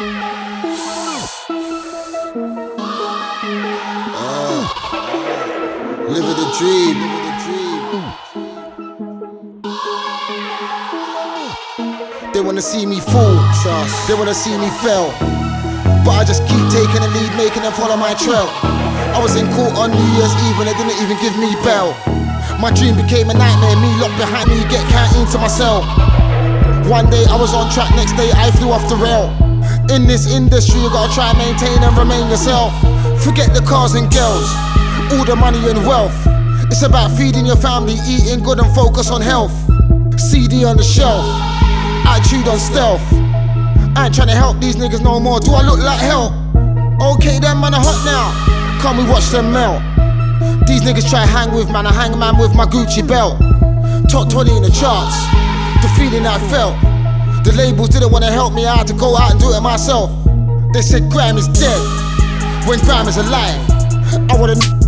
Living the dream. They wanna see me fall, trust. They wanna see me fail, but I just keep taking the lead, making them follow my trail. I was in court on New Year's Eve and they didn't even give me bail. My dream became a nightmare, me locked behind me, get counting to my cell. One day I was on track, next day I flew off the rail. In this industry you gotta try and maintain and remain yourself. Forget the cars and girls, all the money and wealth. It's about feeding your family, eating good and focus on health. CD on the shelf, attitude on stealth. I ain't tryna help these niggas no more, do I look like hell? Okay then man, I'm hot now, come we watch them melt. These niggas try hang with man, I hang man with my Gucci belt. Top 20 in the charts, the feeling I felt. The labels didn't wanna help me, I had to go out and do it myself. They said grime is dead, when grime is alive. I would've